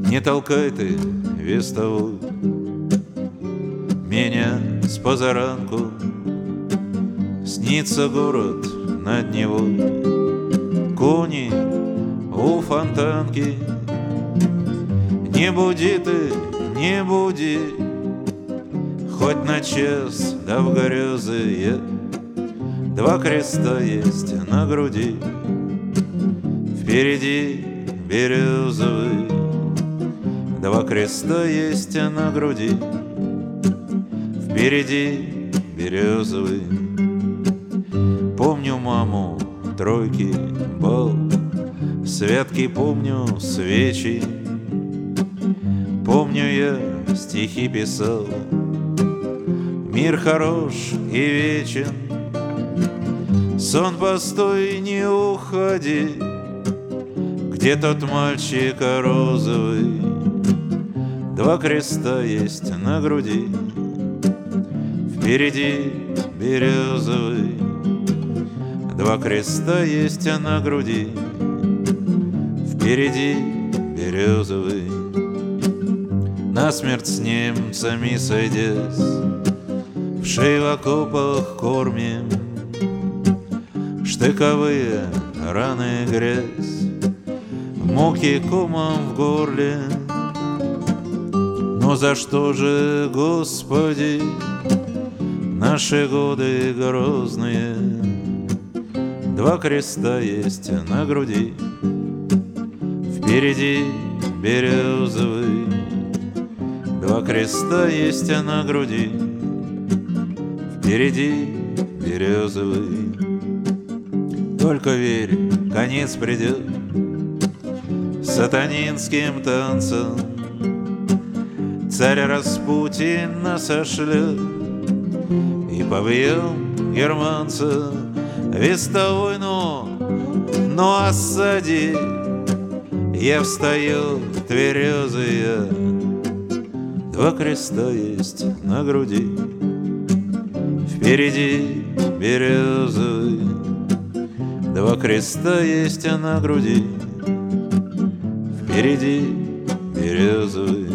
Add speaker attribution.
Speaker 1: Не толкай ты вестовую меня с позаранку. Снится город над Невой, кони у фонтанки. Не буди ты, не буди, хоть на час, да в грезы. Два креста есть на груди, впереди березовый. Два креста есть на груди, впереди березовый. Помню маму, тройки, бал, святки помню, свечи. Помню, я стихи писал, мир хорош и вечен. Сон, постой, не уходи, где тот мальчик розовый? Два креста есть на груди, впереди березовый. Два креста есть на груди, впереди березовый. Насмерть с немцами сойдясь, в шей в окопах кормим, штыковые раны грязь, муки комом в горле. Но за что же, Господи, наши годы грозные? Два креста есть на груди, впереди березовый. Два креста есть на груди, впереди березовый. Только верь, конец придет сатанинским танцем. Царь Распутин нас сошлет и побьем германца. Вестовой, ну осади, я встаю тверезая. Два креста есть на груди, впереди березовый. Два креста есть на груди, впереди березовый.